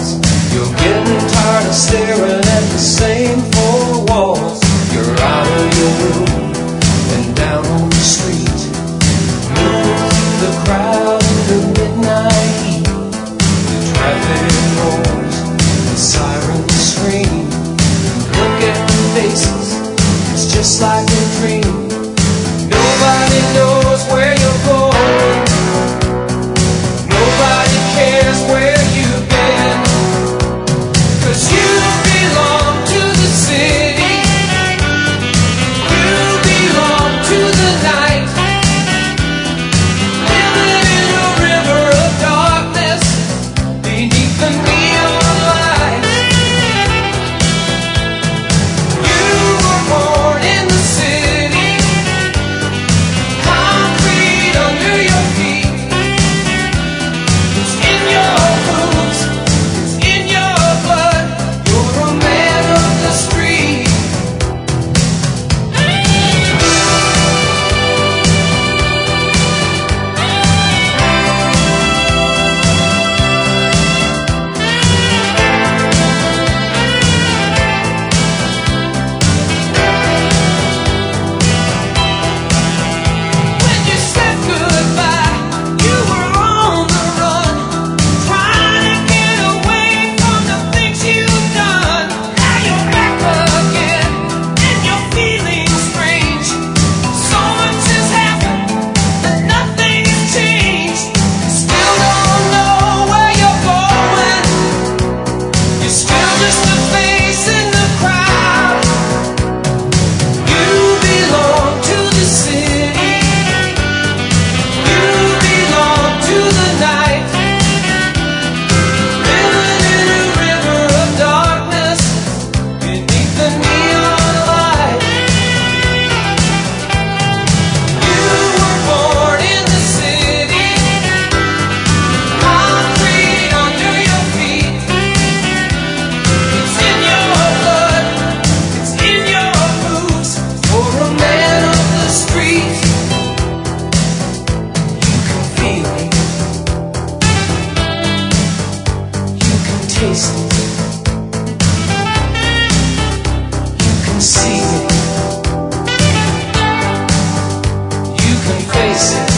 calls. You're getting tired of staring at the same four walls. You're out of your room and down on the street, moving through the crowd in the midnight heat. The traffic roars, the sirens scream. Look at the faces, it's just like a dream. Nobody knows where you're going. Nobody cares where you've been, 'cause you belong to the city. You belong to the night. Living in a river of darkness beneath the neon lights. You were born in the city, concrete under your feet. It's in your roots, it's in your blood. You're a man of the street. When you said goodbye, you were on the run, trying to get away from the things you've done. Now you're back again, and you're feeling strange. So much has happened, but nothing has changed. You still don't know where you're going. You're still just a face in the crowd. You belong to the city. You belong to the night. Living in a river of darkness beneath the neon light. You were born in the city, concrete under your feet. It's in your blood, it's in your roots. For a man of the street, you can feel it, you can taste it, you can see it, you can face it.